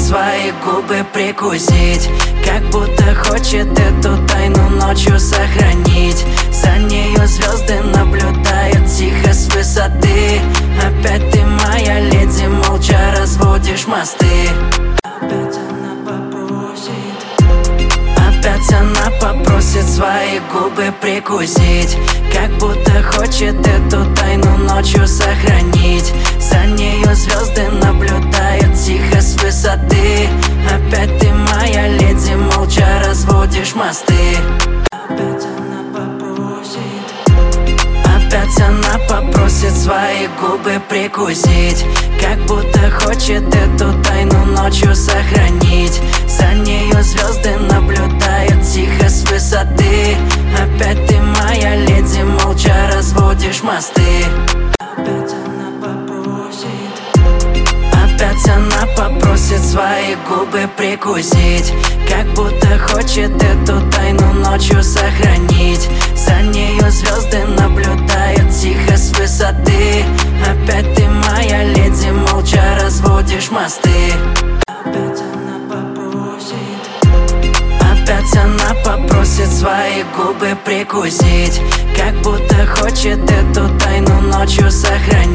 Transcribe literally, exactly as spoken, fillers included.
свои губы прикусить, как будто хочет эту тайну ночью сохранить. За нею звезды наблюдают тихо с высоты. Опять ты, моя леди, молча разводишь мосты. Опять она попросит, опять она попросит свои губы прикусить, как будто хочет эту тайну ночью сохранить. За нею звезды наблюдают тихо с высоты. Опять ты, моя леди, молча разводишь мосты. Опять она попросит, опять она попросит свои губы прикусить, как будто хочет эту тайну ночью сохранить. За нею звезды наблюдают тихо с высоты. Опять ты, моя леди, молча разводишь мосты. Опять она попросит, опять она попросит свои губы прикусить, как будто хочет эту тайну ночью сохранить. За нею звезды наблюдают тихо с высоты. Опять ты, моя леди, молча разводишь мосты. Опять она попросит, опять она попросит свои губы прикусить, как будто хочет эту тайну ночью сохранить.